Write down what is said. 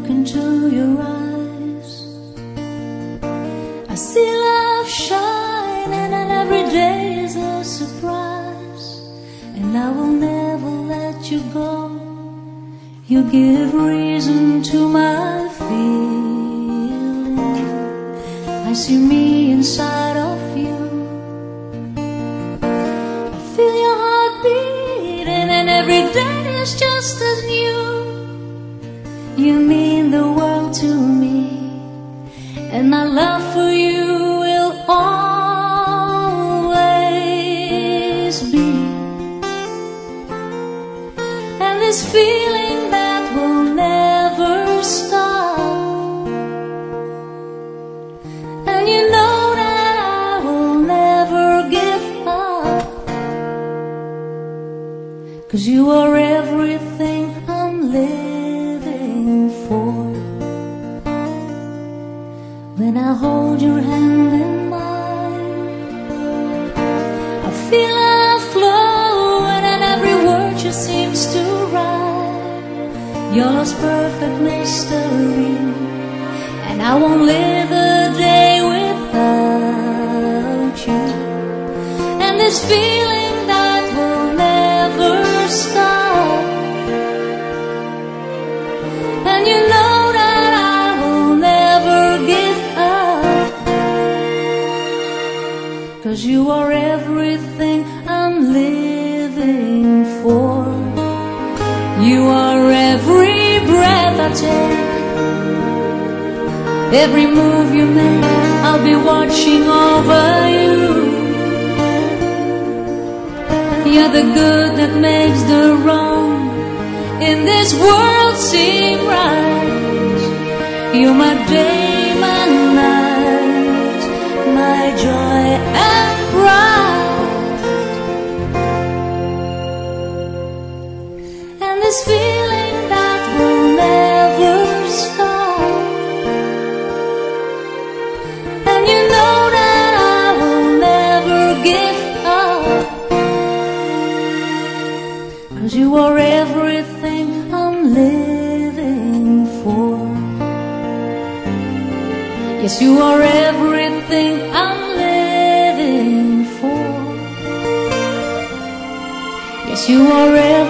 look into your eyes, I see love shining, and every day is a surprise. And I will never let you go. You give reason to my feeling. I see me inside of you. I feel your heart beating, and every day is just as new. You mean the world to me, and my love for you will always be. And this feeling that will never stop, and you know that I will never give up, 'cause you are everything I'm living for. When I hold your hand in mine, I feel love flowing, and every word just seems to rhyme. Your love's perfect mystery, and I won't live a day without you. And this feeling that will never stop, and you know that I will never give up, 'cause you are everything I'm living for. You are every breath I take, every move you make, I'll be watching over you. You're the good that makes the wrong in this world seem right. You're my day, my night, my joy and pride. And this feeling that will never stop, and you know that I will never give up, 'cause you are everything I'm living for. Yes, you are everything I'm living for. Yes, you are everything